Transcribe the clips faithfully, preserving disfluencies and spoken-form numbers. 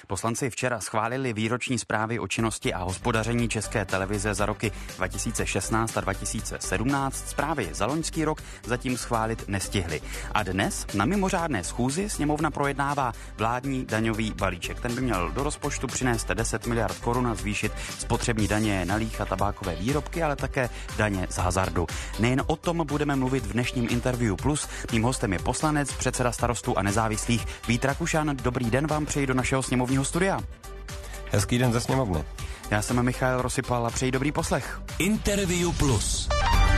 Poslanci včera schválili výroční zprávy o činnosti a hospodaření České televize za roky dva tisíce šestnáct a dva tisíce sedmnáct. Zprávy za loňský rok zatím schválit nestihli. A dnes na mimořádné schůzi sněmovna projednává vládní daňový balíček. Ten by měl do rozpočtu přinést deset miliard korun a zvýšit spotřební daně na líh a tabákové výrobky, ale také daně z hazardu. Nejen o tom budeme mluvit v dnešním Interview Plus. Mým hostem je poslanec, předseda Starostů a nezávislých Vít Rakušan. Dobrý den vám přeji do našeho sněmovního studia. Hezký den ze sněmovny. Já jsem Michael Rosypal a přeji dobrý poslech. Interview Plus.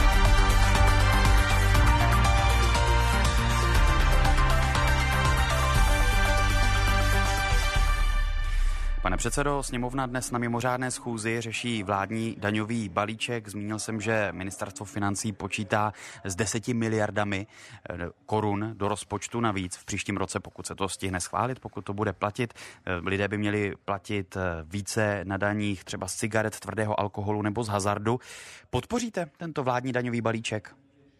Pane předsedo, sněmovna dnes na mimořádné schůzi řeší vládní daňový balíček. Zmínil jsem, že ministerstvo financí počítá s deseti miliardami korun do rozpočtu navíc v příštím roce, pokud se to stihne schválit, pokud to bude platit. Lidé by měli platit více na daních třeba z cigaret, tvrdého alkoholu nebo z hazardu. Podpoříte tento vládní daňový balíček?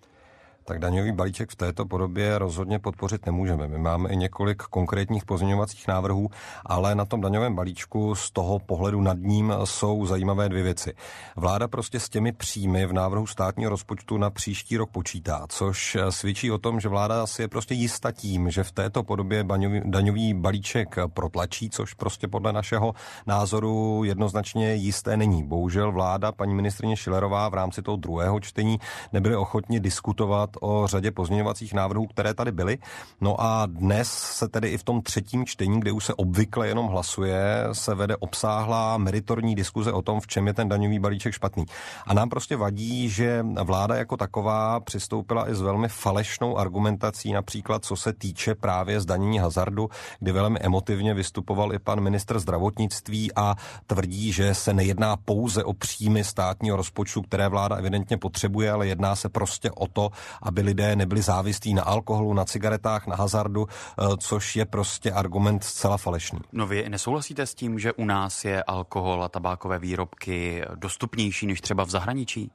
Tak daňový balíček v této podobě rozhodně podpořit nemůžeme. My máme i několik konkrétních pozměňovacích návrhů, ale na tom daňovém balíčku z toho pohledu nad ním jsou zajímavé dvě věci. Vláda prostě s těmi příjmy v návrhu státního rozpočtu na příští rok počítá, což svědčí o tom, že vláda si je prostě jista tím, že v této podobě daňový, daňový balíček protlačí, což prostě podle našeho názoru jednoznačně jisté není. Bohužel vláda, paní ministryně Schillerová v rámci toho druhého čtení nebyly ochotni diskutovat o řadě pozměňovacích návrhů, které tady byly. No a dnes se tedy i v tom třetím čtení, kde už se obvykle jenom hlasuje, se vede obsáhlá meritorní diskuze o tom, v čem je ten daňový balíček špatný. A nám prostě vadí, že vláda jako taková přistoupila i s velmi falešnou argumentací, například co se týče právě zdanění hazardu, kdy velmi emotivně vystupoval i pan ministr zdravotnictví a tvrdí, že se nejedná pouze o příjmy státního rozpočtu, které vláda evidentně potřebuje, ale jedná se prostě o to, aby lidé nebyli závislí na alkoholu, na cigaretách, na hazardu, což je prostě argument zcela falešný. No vy nesouhlasíte s tím, že u nás je alkohol a tabákové výrobky dostupnější než třeba v zahraničí?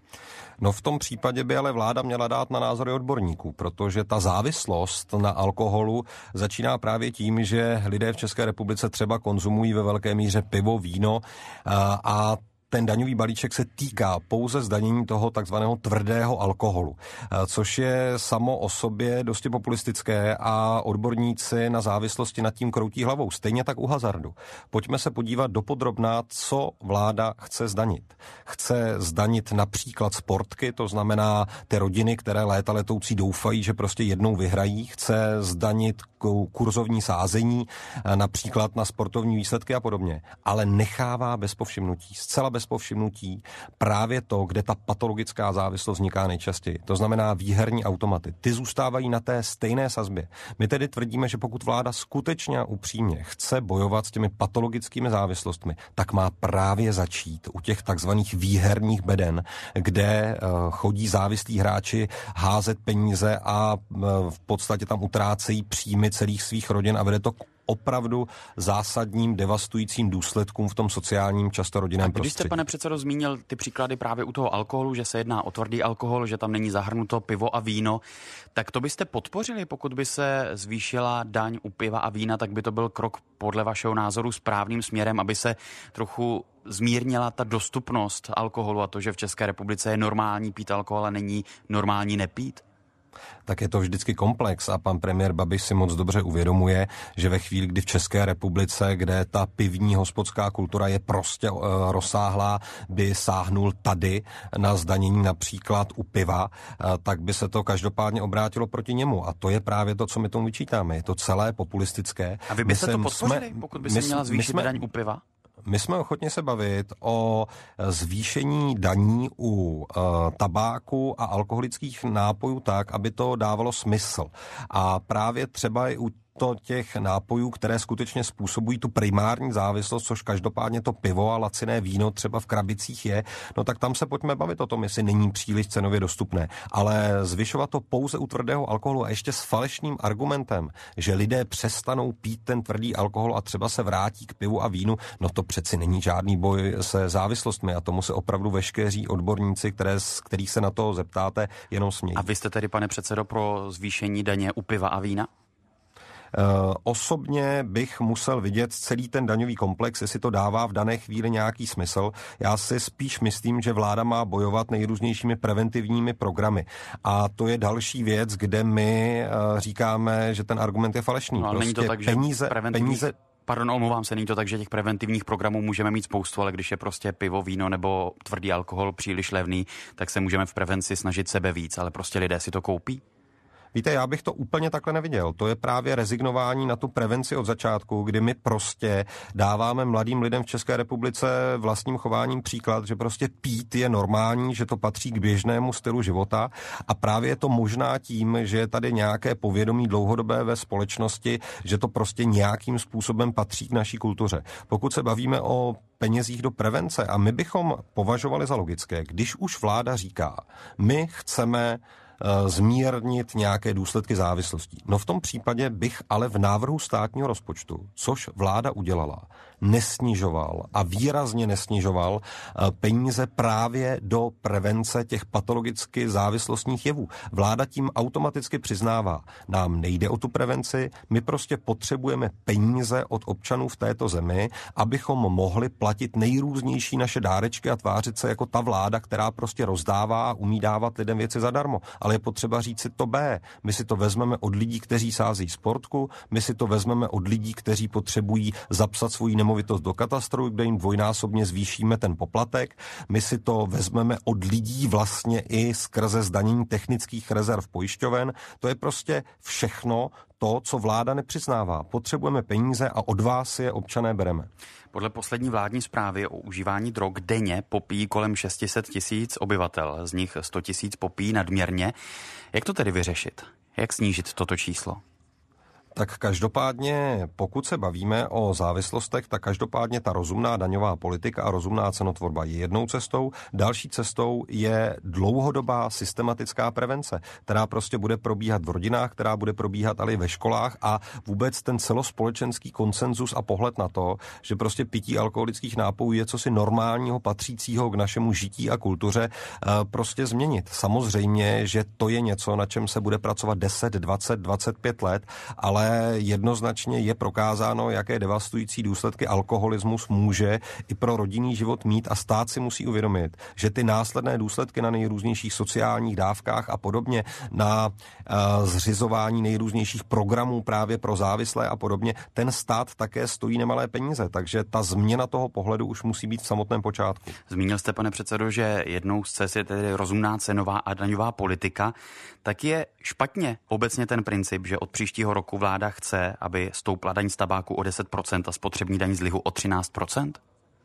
No v tom případě by ale vláda měla dát na názory odborníků, protože ta závislost na alkoholu začíná právě tím, že lidé v České republice třeba konzumují ve velké míře pivo, víno a, a ten daňový balíček se týká pouze zdanění toho takzvaného tvrdého alkoholu, což je samo o sobě dosti populistické a odborníci na závislosti nad tím kroutí hlavou. Stejně tak u hazardu. Pojďme se podívat dopodrobna, co vláda chce zdanit. Chce zdanit například sportky, to znamená ty rodiny, které léta letoucí doufají, že prostě jednou vyhrají. Chce zdanit kurzovní sázení, například na sportovní výsledky a podobně. Ale nechává bez povšimnutí, zcela bez povšimnutí právě to, kde ta patologická závislost vzniká nejčastěji. To znamená výherní automaty. Ty zůstávají na té stejné sazbě. My tedy tvrdíme, že pokud vláda skutečně a upřímně chce bojovat s těmi patologickými závislostmi, tak má právě začít u těch takzvaných výherních beden, kde chodí závislí hráči házet peníze a v podstatě tam utrácejí příjmy celých svých rodin a vede to k opravdu zásadním devastujícím důsledkům v tom sociálním, často rodinném prostředí. Když jste, pane předsedo, zmínil ty příklady právě u toho alkoholu, že se jedná o tvrdý alkohol, že tam není zahrnuto pivo a víno, tak to byste podpořili, pokud by se zvýšila daň u piva a vína, tak by to byl krok podle vašeho názoru správným směrem, aby se trochu zmírnila ta dostupnost alkoholu a to, že v České republice je normální pít alkohol a není normální nepít? Tak je to vždycky komplex a pan premiér Babiš si moc dobře uvědomuje, že ve chvíli, kdy v České republice, kde ta pivní hospodská kultura je prostě uh, rozsáhlá, by sáhnul tady na zdanění například u piva, uh, tak by se to každopádně obrátilo proti němu. A to je právě to, co my tomu vyčítáme. Je to celé populistické. A vy byste to podpořili, jsme, pokud by se měla zvýšit jsme, daň u piva? My jsme ochotni se bavit o zvýšení daní u uh, tabáku a alkoholických nápojů tak, aby to dávalo smysl. A právě třeba i u to těch nápojů, které skutečně způsobují tu primární závislost, což každopádně to pivo a laciné víno třeba v krabicích je, no tak tam se pojďme bavit o tom, jestli není příliš cenově dostupné. Ale zvyšovat to pouze u tvrdého alkoholu a ještě s falešným argumentem, že lidé přestanou pít ten tvrdý alkohol a třeba se vrátí k pivu a vínu, no to přeci není žádný boj se závislostmi a tomu se opravdu veškeří odborníci, které, kterých se na to zeptáte, jenom smějí. A vy jste tedy, pane předsedo, pro zvýšení daně u piva a vína? Osobně bych musel vidět celý ten daňový komplex, jestli to dává v dané chvíli nějaký smysl. Já si spíš myslím, že vláda má bojovat nejrůznějšími preventivními programy. A to je další věc, kde my říkáme, že ten argument je falešný. No, ale prostě není to tak, peníze, že peníze Pardon, omlouvám se, není to tak, že těch preventivních programů můžeme mít spoustu, ale když je prostě pivo, víno nebo tvrdý alkohol příliš levný, tak se můžeme v prevenci snažit sebe víc, ale prostě lidé si to koupí? Víte, já bych to úplně takhle neviděl. To je právě rezignování na tu prevenci od začátku, kdy my prostě dáváme mladým lidem v České republice vlastním chováním příklad, že prostě pít je normální, že to patří k běžnému stylu života a právě je to možná tím, že je tady nějaké povědomí dlouhodobé ve společnosti, že to prostě nějakým způsobem patří k naší kultuře. Pokud se bavíme o penězích do prevence a my bychom považovali za logické, když už vláda říká, my chceme zmírnit nějaké důsledky závislostí. No v tom případě bych ale v návrhu státního rozpočtu, což vláda udělala, nesnižoval a výrazně nesnižoval peníze právě do prevence těch patologicky závislostních jevů. Vláda tím automaticky přiznává, nám nejde o tu prevenci, my prostě potřebujeme peníze od občanů v této zemi, abychom mohli platit nejrůznější naše dárečky a tvářit se jako ta vláda, která prostě rozdává a umí dávat lidem věci zadarmo. Ale je potřeba říct si to B. My si to vezmeme od lidí, kteří sází sportku, my si to vezmeme od lidí, kteří potřebují zapsat svou nemovitost do katastru, kde jim dvojnásobně zvýšíme ten poplatek. My si to vezmeme od lidí vlastně i skrze zdanění technických rezerv pojišťoven. To je prostě všechno to, co vláda nepřiznává. Potřebujeme peníze a od vás je občané bereme. Podle poslední vládní zprávy o užívání drog denně popíjí kolem šest set tisíc obyvatel, z nich sto tisíc popíjí nadměrně. Jak to tedy vyřešit? Jak snížit toto číslo? Tak každopádně, pokud se bavíme o závislostech, tak každopádně ta rozumná daňová politika a rozumná cenotvorba je jednou cestou. Další cestou je dlouhodobá systematická prevence, která prostě bude probíhat v rodinách, která bude probíhat ale i ve školách a vůbec ten celospolečenský konsenzus a pohled na to, že prostě pití alkoholických nápojů je cosi normálního, patřícího k našemu žití a kultuře, prostě změnit. Samozřejmě, že to je něco, na čem se bude pracovat deset, dvacet, dvacet pět let, ale jednoznačně je prokázáno, jaké devastující důsledky alkoholismus může i pro rodinný život mít a stát si musí uvědomit, že ty následné důsledky na nejrůznějších sociálních dávkách a podobně, na uh, zřizování nejrůznějších programů právě pro závislé a podobně, ten stát také stojí nemalé peníze, takže ta změna toho pohledu už musí být v samotném počátku. Zmínil jste, pane předsedo, že jednou z cest je tedy rozumná cenová a daňová politika, tak je špatně obecně ten princip, že od příštího roku vláda chce, aby stoupla daň z tabáku o deset procent a spotřební daň z lihu o třináct procent?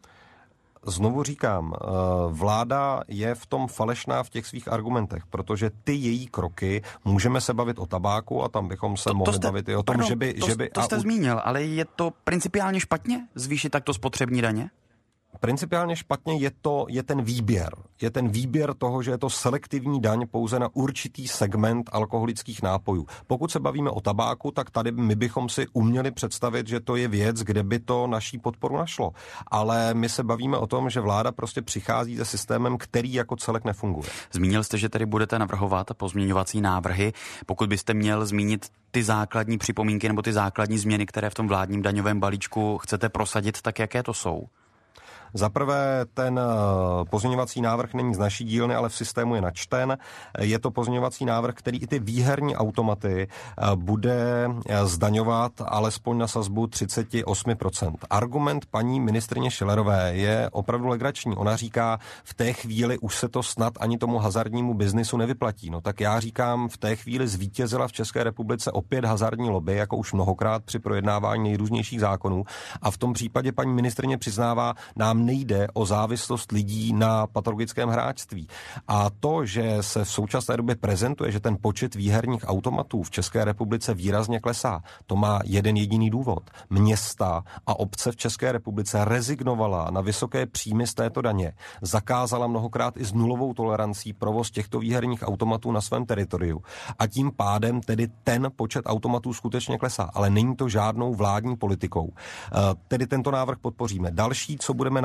Znovu říkám, vláda je v tom falešná v těch svých argumentech, protože ty její kroky, můžeme se bavit o tabáku a tam bychom se to, mohli to jste, bavit i o tom, pardon, že by... To, že by to jste a, zmínil, ale je to principiálně špatně zvýšit takto spotřební daně? Principiálně špatně je to, je ten výběr. Je ten výběr toho, že je to selektivní daň pouze na určitý segment alkoholických nápojů. Pokud se bavíme o tabáku, tak tady my bychom si uměli představit, že to je věc, kde by to naší podporu našlo. Ale my se bavíme o tom, že vláda prostě přichází se systémem, který jako celek nefunguje. Zmínil jste, že tedy budete navrhovat pozměňovací návrhy. Pokud byste měl zmínit ty základní připomínky nebo ty základní změny, které v tom vládním daňovém balíčku chcete prosadit, tak jaké to jsou? Za prvé, ten pozměňovací návrh není z naší dílny, ale v systému je načten. Je to pozměňovací návrh, který i ty výherní automaty bude zdaňovat alespoň na sazbu třicet osm procent. Argument paní ministryně Schillerové je opravdu legrační. Ona říká, v té chvíli už se to snad ani tomu hazardnímu biznisu nevyplatí. No tak já říkám, v té chvíli zvítězila v České republice opět hazardní lobby, jako už mnohokrát při projednávání nejrůznějších zákonů. A v tom případě paní ministryně přiznává, nám nejde o závislost lidí na patologickém hráčství. A to, že se v současné době prezentuje, že ten počet výherních automatů v České republice výrazně klesá, to má jeden jediný důvod. Města a obce v České republice rezignovala na vysoké příjmy z této daně. Zakázala mnohokrát i s nulovou tolerancí provoz těchto výherních automatů na svém teritoriu. A tím pádem tedy ten počet automatů skutečně klesá. Ale není to žádnou vládní politikou. Tedy tento návrh podpoříme. Další, co budeme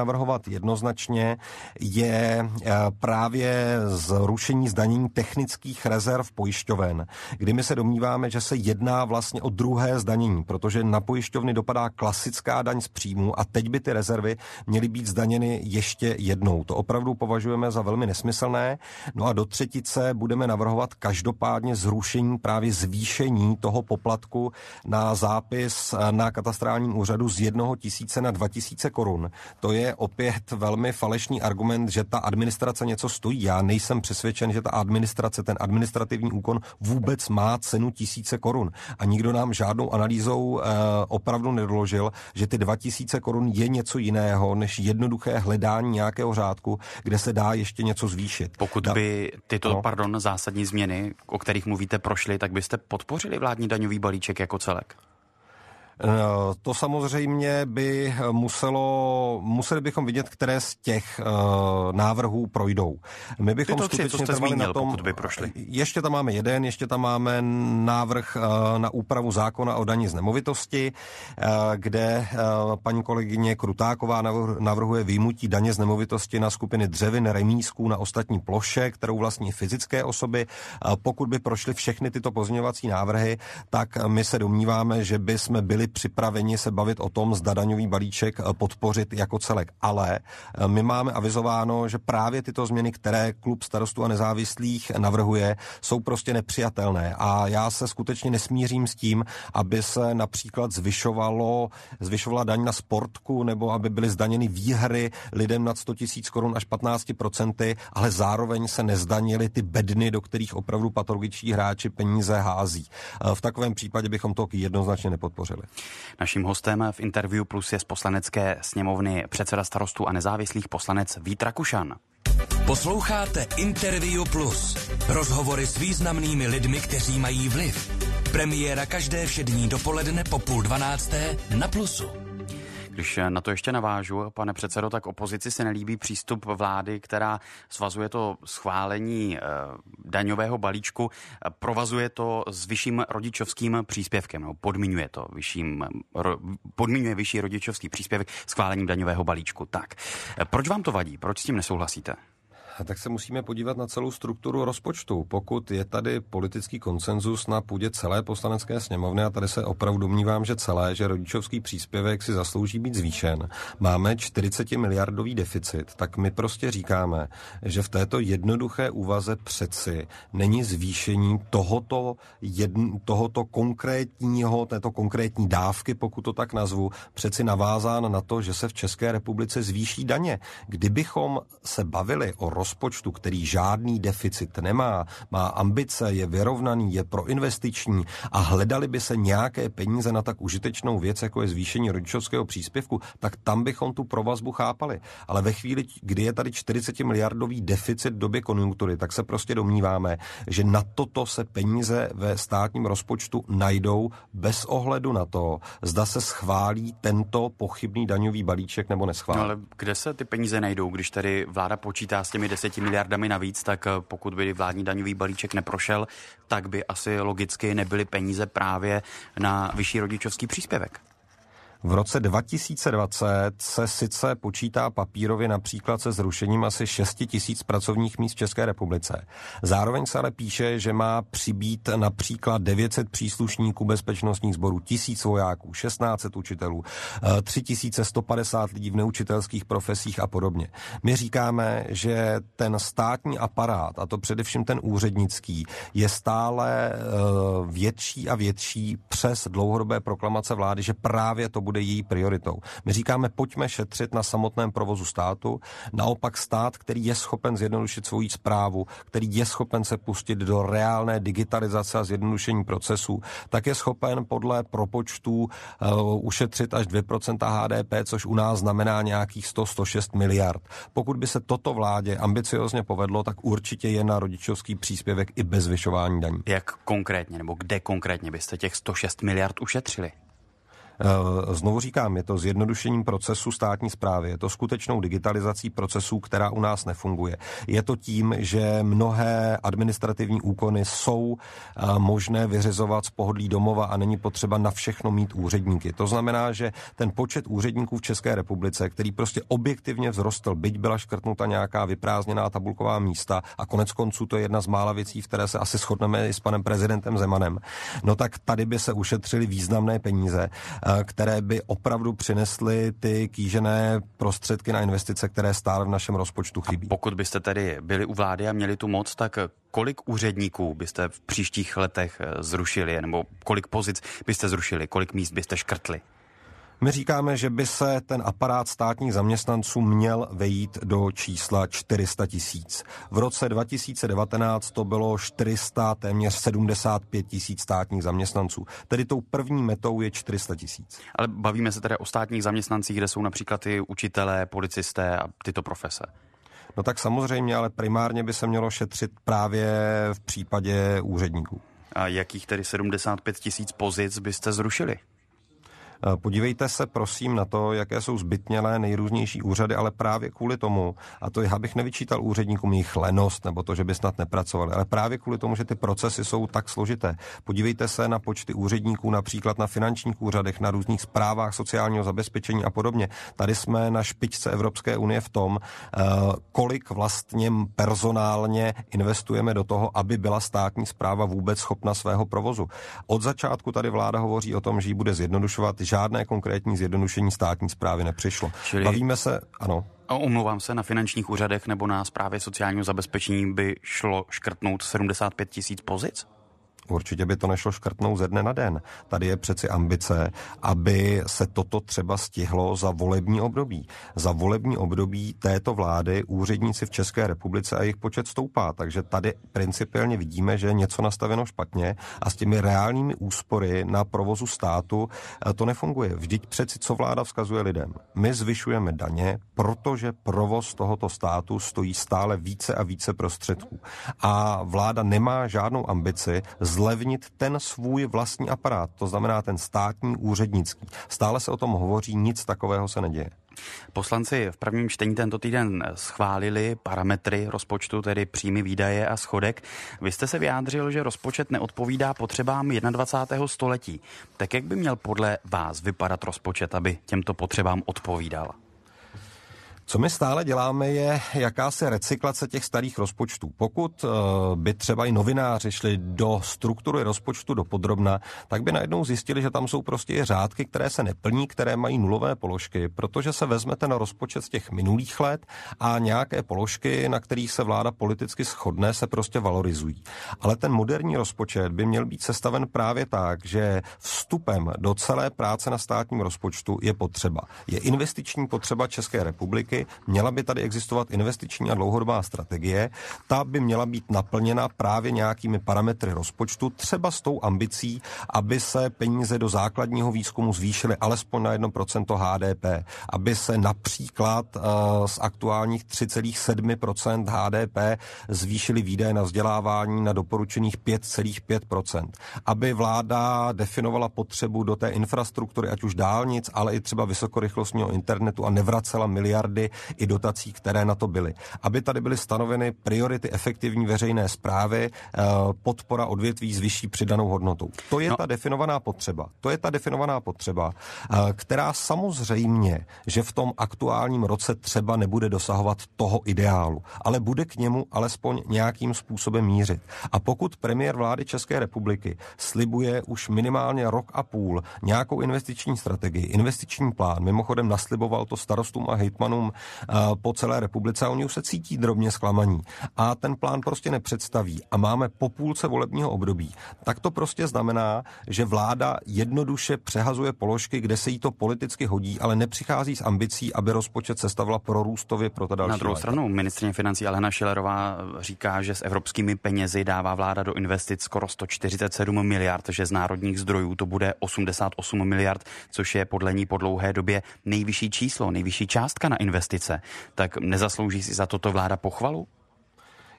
navrhovat jednoznačně, je právě zrušení zdanění technických rezerv pojišťoven, kdy my se domníváme, že se jedná vlastně o druhé zdanění, protože na pojišťovny dopadá klasická daň z příjmu a teď by ty rezervy měly být zdaněny ještě jednou. To opravdu považujeme za velmi nesmyslné. No a do třetice budeme navrhovat každopádně zrušení právě zvýšení toho poplatku na zápis na katastrálním úřadu z jednoho tisíce na dva tisíce korun. To je opět velmi falešný argument, že ta administrace něco stojí. Já nejsem přesvědčen, že ta administrace, ten administrativní úkon vůbec má cenu tisíce korun. A nikdo nám žádnou analýzou e, opravdu nedoložil, že ty dva tisíce korun je něco jiného, než jednoduché hledání nějakého řádku, kde se dá ještě něco zvýšit. Pokud by tyto, no. pardon, zásadní změny, o kterých mluvíte, prošly, tak byste podpořili vládní daňový balíček jako celek? To samozřejmě by muselo, museli bychom vidět, které z těch uh, návrhů projdou. My bychom Tyto tři, skutečně co jste trvali zmínil, na tom, pokud by prošli. Ještě tam máme jeden, ještě tam máme návrh uh, na úpravu zákona o dani z nemovitosti, uh, kde uh, paní kolegyně Krutáková navrhuje vyjmutí daně z nemovitosti na skupiny dřevin, remízků, na ostatní ploše, kterou vlastní fyzické osoby. Uh, pokud by prošly všechny tyto pozměňovací návrhy, tak my se domníváme, že by jsme byli připraveni se bavit o tom, zda daňový balíček podpořit jako celek. Ale my máme avizováno, že právě tyto změny, které klub Starostů a nezávislých navrhuje, jsou prostě nepřijatelné. A já se skutečně nesmířím s tím, aby se například zvyšovalo, zvyšovala daň na sportku, nebo aby byly zdaněny výhry lidem nad sto tisíc korun až patnáct procent, ale zároveň se nezdanily ty bedny, do kterých opravdu patologičtí hráči peníze hází. V takovém případě bychom to jednoznačně nepodpořili. Naším hostem v Interview Plus je z poslanecké sněmovny předseda Starostů a nezávislých poslanec Vít Rakušan. Posloucháte Interview Plus. Rozhovory s významnými lidmi, kteří mají vliv. Premiéra každé všední dopoledne po půl dvanácté na Plusu. Když na to ještě navážu, pane předsedo, tak opozici se nelíbí přístup vlády, která svazuje to schválení e, daňového balíčku, provazuje to s vyšším rodičovským příspěvkem, no, podmiňuje to vyšším, ro, podmiňuje vyšší rodičovský příspěvek schválením daňového balíčku. Tak, proč vám to vadí? Proč s tím nesouhlasíte? Tak se musíme podívat na celou strukturu rozpočtu. Pokud je tady politický konsenzus na půdě celé poslanecké sněmovny, a tady se opravdu domnívám, že celé, že rodičovský příspěvek si zaslouží být zvýšen, máme čtyřicet miliardový deficit, tak my prostě říkáme, že v této jednoduché úvaze přeci není zvýšení tohoto, jedn, tohoto konkrétního, této konkrétní dávky, pokud to tak nazvu, přeci navázán na to, že se v České republice zvýší daně. Kdybychom se bavili o rozpočtu, který žádný deficit nemá, má ambice, je vyrovnaný, je proinvestiční a hledali by se nějaké peníze na tak užitečnou věc, jako je zvýšení rodičovského příspěvku, tak tam bychom tu provazbu chápali. Ale ve chvíli, kdy je tady čtyřicet miliardový deficit v době konjunktury, tak se prostě domníváme, že na toto se peníze ve státním rozpočtu najdou bez ohledu na to, zda se schválí tento pochybný daňový balíček nebo neschválí. No ale kde se ty peníze najdou, když tady vláda počítá s těmi deseti miliardami navíc, tak pokud by vládní daňový balíček neprošel, tak by asi logicky nebyly peníze právě na vyšší rodičovský příspěvek. V roce dva tisíce dvacet se sice počítá papírově například se zrušením asi šest tisíc pracovních míst v České republice. Zároveň se ale píše, že má přibýt například devět set příslušníků bezpečnostních sborů, tisíc vojáků, šestnáct set učitelů, tři tisíce sto padesát lidí v neučitelských profesích a podobně. My říkáme, že ten státní aparát, a to především ten úřednický, je stále větší a větší přes dlouhodobé proklamace vlády, že právě to bude její prioritou. My říkáme, pojďme šetřit na samotném provozu státu, naopak stát, který je schopen zjednodušit svoji správu, který je schopen se pustit do reálné digitalizace a zjednodušení procesů, tak je schopen podle propočtů uh, ušetřit až dvě procenta H D P, což u nás znamená nějakých sto až sto šest miliard. Pokud by se toto vládě ambiciozně povedlo, tak určitě je na rodičovský příspěvek i bez zvyšování daní. Jak konkrétně, nebo kde konkrétně byste těch sto šest miliard ušetřili? Znovu říkám, je to zjednodušením procesu státní správy, je to skutečnou digitalizací procesů, která u nás nefunguje. Je to tím, že mnohé administrativní úkony jsou možné vyřizovat z pohodlí domova a není potřeba na všechno mít úředníky. To znamená, že ten počet úředníků v České republice, který prostě objektivně vzrostl, byť byla škrtnuta nějaká vyprázdněná tabulková místa a konec konců to je jedna z mála věcí, v které se asi shodneme i s panem prezidentem Zemanem, no tak tady by se ušetřily významné peníze, které by opravdu přinesly ty kýžené prostředky na investice, které stále v našem rozpočtu chybí. A pokud byste tedy byli u vlády a měli tu moc, tak kolik úředníků byste v příštích letech zrušili, nebo kolik pozic byste zrušili, kolik míst byste škrtli? My říkáme, že by se ten aparát státních zaměstnanců měl vejít do čísla čtyři sta tisíc. V roce dva tisíce devatenáct to bylo čtyři sta, téměř sedmdesát pět tisíc státních zaměstnanců. Tedy tou první metou je čtyři sta tisíc. Ale bavíme se tedy o státních zaměstnancích, kde jsou například i učitelé, policisté a tyto profese. No tak samozřejmě, ale primárně by se mělo šetřit právě v případě úředníků. A jakých tedy sedmdesát pět tisíc pozic byste zrušili? Podívejte se prosím na to, jaké jsou zbytnělé nejrůznější úřady, ale právě kvůli tomu, a to já bych nevyčítal úředníkům jejich lenost nebo to, že by snad nepracovali, ale právě kvůli tomu, že ty procesy jsou tak složité. Podívejte se na počty úředníků například na finančních úřadech, na různých správách sociálního zabezpečení a podobně. Tady jsme na špičce Evropské unie v tom, kolik vlastně personálně investujeme do toho, aby byla státní správa vůbec schopna svého provozu. Od začátku tady vláda hovoří o tom, že ji bude zjednodušovat. Žádné konkrétní zjednodušení státní správy nepřišlo. Čili... Bavíme se, ano. Omlouvám se, na finančních úřadech nebo na správě sociálního zabezpečení by šlo škrtnout sedmdesát pět tisíc pozic? Určitě by to nešlo škrtnout ze dne na den. Tady je přeci ambice, aby se toto třeba stihlo za volební období. Za volební období této vlády úředníci v České republice a jejich počet stoupá, takže tady principiálně vidíme, že je něco nastaveno špatně a s těmi reálnými úspory na provozu státu to nefunguje. Vždyť přeci co vláda vzkazuje lidem? My zvyšujeme daně, protože provoz tohoto státu stojí stále více a více prostředků. A vláda nemá žádnou ambici zlevnit ten svůj vlastní aparát, to znamená ten státní úřednický. Stále se o tom hovoří, nic takového se neděje. Poslanci v prvním čtení tento týden schválili parametry rozpočtu, tedy příjmy, výdaje a schodek. Vy jste se vyjádřil, že rozpočet neodpovídá potřebám jednadvacátého století. Tak jak by měl podle vás vypadat rozpočet, aby těmto potřebám odpovídal? Co my stále děláme, je jakási recyklace těch starých rozpočtů. Pokud uh, by třeba i novináři šli do struktury rozpočtu dopodrobna, tak by najednou zjistili, že tam jsou prostě i řádky, které se neplní, které mají nulové položky, protože se vezme ten rozpočet z těch minulých let a nějaké položky, na kterých se vláda politicky shodne, se prostě valorizují. Ale ten moderní rozpočet by měl být sestaven právě tak, že vstupem do celé práce na státním rozpočtu je potřeba. Je investiční potřeba České republiky. Měla by tady existovat investiční a dlouhodobá strategie. Ta by měla být naplněna právě nějakými parametry rozpočtu, třeba s tou ambicí, aby se peníze do základního výzkumu zvýšily alespoň na jedno procento H D P, aby se například uh, z aktuálních tři celá sedm procenta H D P zvýšily výdaje na vzdělávání na doporučených pět celá pět procenta, aby vláda definovala potřebu do té infrastruktury, ať už dálnic, ale i třeba vysokorychlostního internetu a nevracela miliardy i dotací, které na to byly. Aby tady byly stanoveny priority efektivní veřejné správy, podpora odvětví s vyšší přidanou hodnotou. To je no. ta definovaná potřeba. To je ta definovaná potřeba, která samozřejmě, že v tom aktuálním roce třeba nebude dosahovat toho ideálu, ale bude k němu alespoň nějakým způsobem mířit. A pokud premiér vlády České republiky slibuje už minimálně rok a půl nějakou investiční strategii, investiční plán, mimochodem nasliboval to starostům a hejtmanům po celé republice a oni už se cítí drobně zklamaní a ten plán prostě nepředstaví a máme po půlce volebního období, tak to prostě znamená, že vláda jednoduše přehazuje položky, kde se jí to politicky hodí, ale nepřichází s ambicí, aby rozpočet sestavila prorůstově pro ta další. Na druhou léta. stranu ministryně financí Alena Schillerová říká, že s evropskými penězi dává vláda do investic skoro sto čtyřicet sedm miliard, že z národních zdrojů to bude osmdesát osm miliard, což je podle ní po dlouhé době nejvyšší číslo, nejvyšší částka na investice. Tak nezaslouží si za toto vláda pochvalu?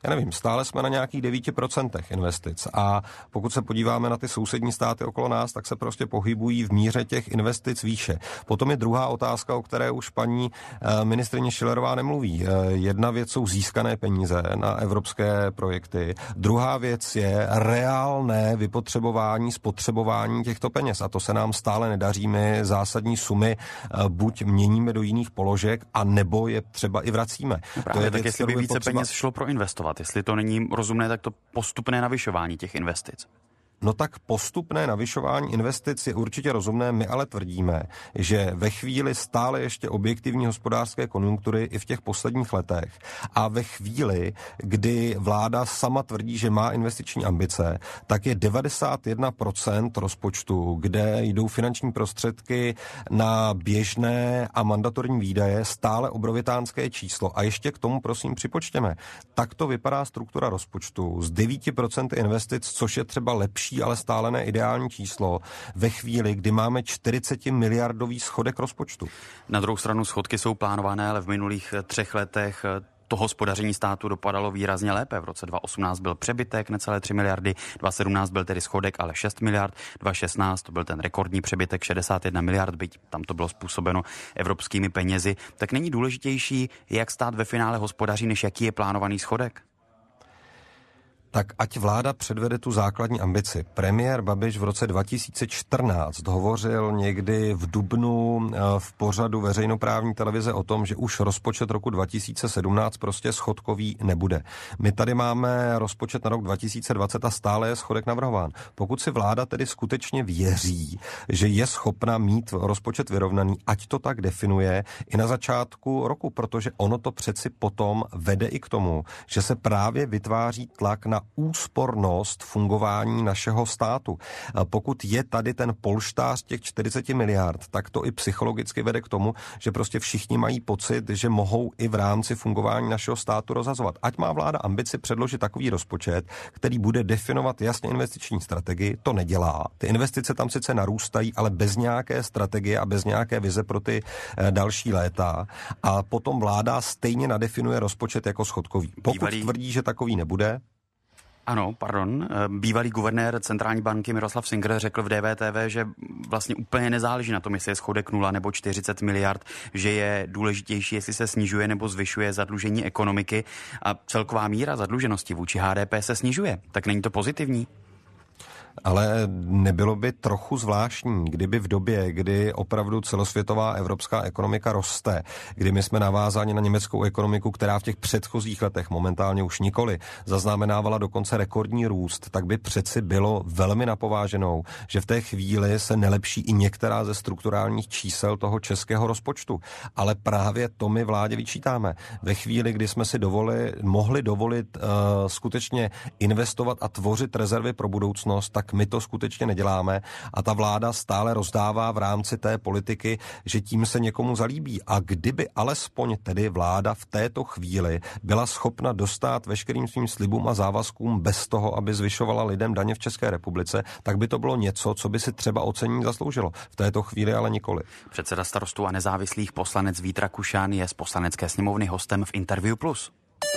já nevím, stále jsme na nějakých devět procent investic a pokud se podíváme na ty sousední státy okolo nás, tak se prostě pohybují v míře těch investic výše. Potom je druhá otázka, o které už paní ministryně Schillerová nemluví. Jedna věc jsou získané peníze na evropské projekty, druhá věc je reálné vypotřebování, spotřebování těchto peněz a to se nám stále nedaří. My zásadní sumy buď měníme do jiných položek, a nebo je třeba i vracíme. No právě, to je tak věc, jestli by více potřeba... peněz šlo proinvestovat, jestli to není rozumné, tak to postupné navyšování těch investic. No tak postupné navyšování investic je určitě rozumné, my ale tvrdíme, že ve chvíli stále ještě objektivní hospodářské konjunktury i v těch posledních letech a ve chvíli, kdy vláda sama tvrdí, že má investiční ambice, tak je devadesát jedna procent rozpočtu, kde jdou finanční prostředky na běžné a mandatorní výdaje, stále obrovitánské číslo. A ještě k tomu prosím připočtěme. Takto vypadá struktura rozpočtu z devět procent investic, což je třeba lepší, ale stále ne ideální číslo ve chvíli, kdy máme čtyřicet miliardový schodek rozpočtu. Na druhou stranu schodky jsou plánované, ale v minulých třech letech to hospodaření státu dopadalo výrazně lépe. V roce dva tisíce osmnáct byl přebytek necelé tři miliardy, dva tisíce sedmnáct byl tedy schodek ale šest miliard, dva tisíce šestnáct to byl ten rekordní přebytek šedesát jedna miliard, byť tam to bylo způsobeno evropskými penězi. Tak není důležitější, jak stát ve finále hospodaří, než jaký je plánovaný schodek? Tak ať vláda předvede tu základní ambici. Premiér Babiš v roce dva tisíce čtrnáct hovořil někdy v dubnu v pořadu veřejnoprávní televize o tom, že už rozpočet roku dva tisíce sedmnáct prostě schodkový nebude. My tady máme rozpočet na rok dva tisíce dvacet a stále je schodek navrhován. Pokud si vláda tedy skutečně věří, že je schopna mít rozpočet vyrovnaný, ať to tak definuje i na začátku roku, protože ono to přeci potom vede i k tomu, že se právě vytváří tlak na úspornost fungování našeho státu. Pokud je tady ten polštář těch čtyřicet miliard, tak to i psychologicky vede k tomu, že prostě všichni mají pocit, že mohou i v rámci fungování našeho státu rozhazovat. Ať má vláda ambici předložit takový rozpočet, který bude definovat jasně investiční strategii, to nedělá. Ty investice tam sice narůstají, ale bez nějaké strategie a bez nějaké vize pro ty další léta. A potom vláda stejně nadefinuje rozpočet jako schodkový. Pokud Bývalý... tvrdí, že takový nebude, Ano, pardon. Bývalý guvernér centrální banky Miroslav Singer řekl v D V T V, že vlastně úplně nezáleží na tom, jestli je schodek nula nebo čtyřicet miliard, že je důležitější, jestli se snižuje nebo zvyšuje zadlužení ekonomiky a celková míra zadluženosti vůči H D P se snižuje. Tak není to pozitivní? Ale nebylo by trochu zvláštní, kdyby v době, kdy opravdu celosvětová evropská ekonomika roste, kdy my jsme navázáni na německou ekonomiku, která v těch předchozích letech, momentálně už nikoli, zaznamenávala dokonce rekordní růst, tak by přeci bylo velmi napováženou, že v té chvíli se nelepší i některá ze strukturálních čísel toho českého rozpočtu. Ale právě to my vládě vyčítáme. Ve chvíli, kdy jsme si dovolili, mohli dovolit uh, skutečně investovat a tvořit rezervy pro budoucnost, tak my to skutečně neděláme a ta vláda stále rozdává v rámci té politiky, že tím se někomu zalíbí. A kdyby alespoň tedy vláda v této chvíli byla schopna dostát veškerým svým slibům a závazkům bez toho, aby zvyšovala lidem daně v České republice, tak by to bylo něco, co by si třeba ocenění zasloužilo. V této chvíli ale nikoli. Předseda Starostů a nezávislých poslanec Vít Rakušan je z Poslanecké sněmovny hostem v Interview Plus.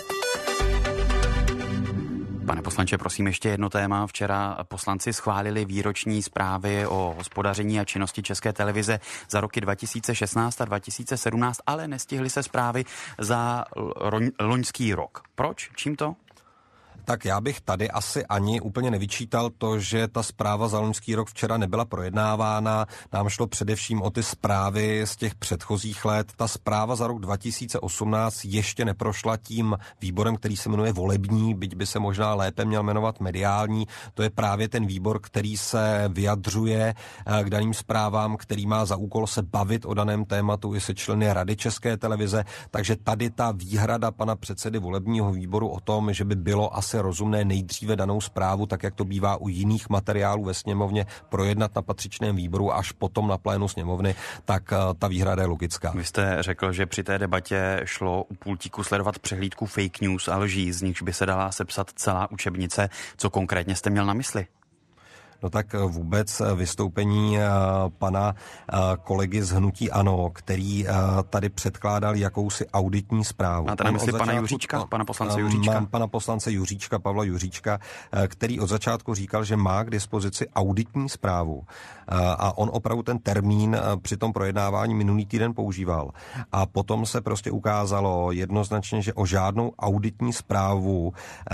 Pane poslanče, prosím ještě jedno téma. Včera poslanci schválili výroční zprávy o hospodaření a činnosti České televize za roky dva tisíce šestnáct a dva tisíce sedmnáct, ale nestihly se zprávy za loňský rok. Proč? Čím to? Tak já bych tady asi ani úplně nevyčítal to, že ta zpráva za loňský rok včera nebyla projednávána. Nám šlo především o ty zprávy z těch předchozích let. Ta zpráva za rok dva tisíce osmnáct ještě neprošla tím výborem, který se jmenuje volební, byť by se možná lépe měl jmenovat mediální. To je právě ten výbor, který se vyjadřuje k daným zprávám, který má za úkol se bavit o daném tématu i se členy Rady České televize. Takže tady ta výhrada pana předsedy volebního výboru o tom, že by bylo asi rozumné nejdříve danou zprávu, tak jak to bývá u jiných materiálů ve sněmovně, projednat na patřičném výboru až potom na plénu sněmovny, tak ta výhrada je logická. Vy jste řekl, že při té debatě šlo u pultíku sledovat přehlídku fake news a lží, z nichž by se dala sepsat celá učebnice. Co konkrétně jste měl na mysli? No tak vůbec vystoupení pana kolegy z Hnutí ANO, který tady předkládal jakousi auditní zprávu. Máte na mysli pana Juříčka, pana poslance Juříčka? Mám pana poslance Juříčka, Pavla Juříčka, který od začátku říkal, že má k dispozici auditní zprávu. A on opravdu ten termín při tom projednávání minulý týden používal. A potom se prostě ukázalo jednoznačně, že o žádnou auditní zprávu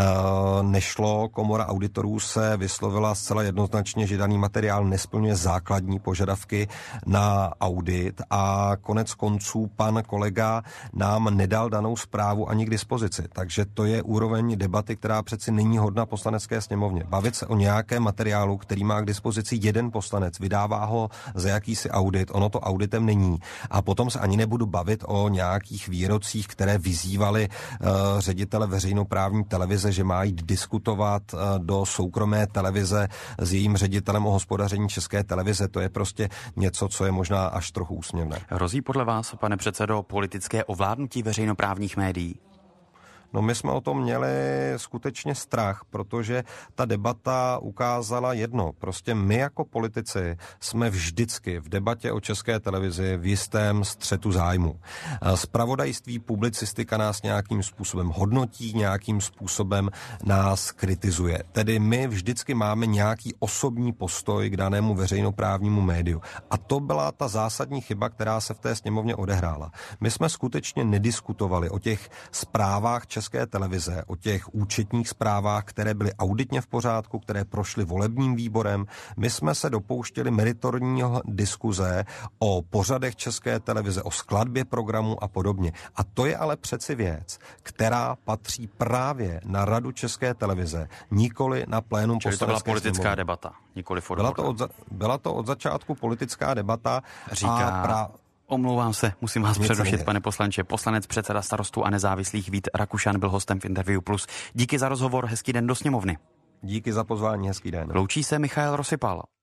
nešlo. Komora auditorů se vyslovila zcela jednoznačně, že daný materiál nesplňuje základní požadavky na audit a konec konců pan kolega nám nedal danou zprávu ani k dispozici. Takže to je úroveň debaty, která přeci není hodna Poslanecké sněmovně. Bavit se o nějakém materiálu, který má k dispozici jeden poslanec, vydává ho za jakýsi audit, ono to auditem není. A potom se ani nebudu bavit o nějakých výrocích, které vyzývali uh, ředitele veřejnoprávní televize, že má jít diskutovat uh, do soukromé televize s jejím ředitelem o hospodaření České televize. To je prostě něco, co je možná až trochu úsměvné. Hrozí podle vás, pane předsedo, politické ovládnutí veřejnoprávních médií? No my jsme o tom měli skutečně strach, protože ta debata ukázala jedno. Prostě my jako politici jsme vždycky v debatě o České televizi v jistém střetu zájmu. Zpravodajství, publicistika nás nějakým způsobem hodnotí, nějakým způsobem nás kritizuje. Tedy my vždycky máme nějaký osobní postoj k danému veřejnoprávnímu médiu. A to byla ta zásadní chyba, která se v té sněmovně odehrála. My jsme skutečně nediskutovali o těch zprávách České České televize, o těch účetních zprávách, které byly auditně v pořádku, které prošly volebním výborem. My jsme se dopouštěli meritorní diskuze o pořadech České televize, o skladbě programu a podobně. A to je ale přeci věc, která patří právě na Radu České televize, nikoli na plénum Poslanecké sněmovny. Čili to byla politická sněmovny. debata, nikoli byla to, od, byla to od začátku politická debata. Říká... A pra... Omlouvám se, musím vás Nic přerušit, nejde. Pane poslanče. Poslanec, předseda Starostů a nezávislých Vít Rakušan byl hostem v Interview Plus. Díky za rozhovor, hezký den do sněmovny. Díky za pozvání, hezký den. Loučí se Michael Rosypal.